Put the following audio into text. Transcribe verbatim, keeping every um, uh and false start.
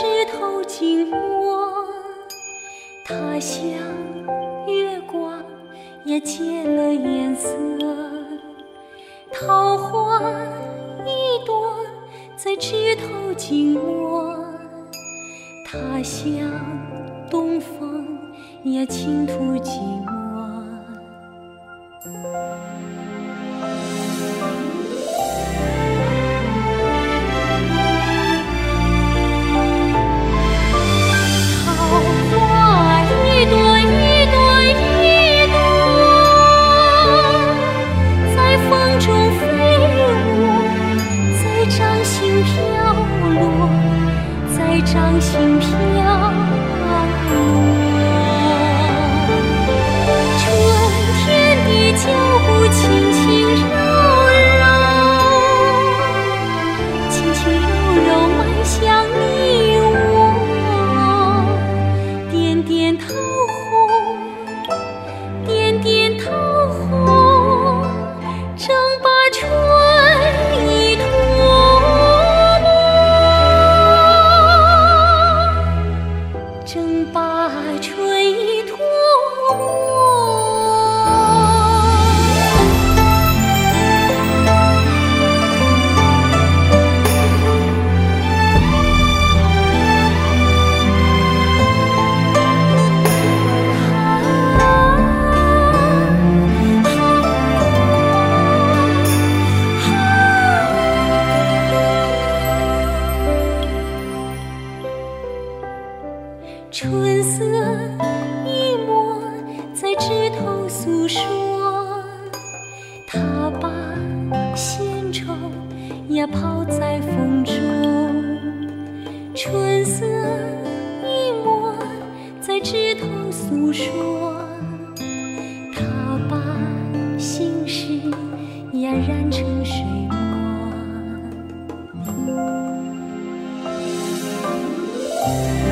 枝头静默，它像月光也借了颜色，桃花一朵在枝头静默，它像东风也倾吐寂寞。掌心飘落，春天的脚步轻轻柔柔，轻轻柔柔迈向你我，点点桃红，点点桃红，正把春意吐。正把春意吐春色一抹在枝头诉说，它把闲愁也抛在风中。春色一抹在枝头诉说，它把心事也染成水墨。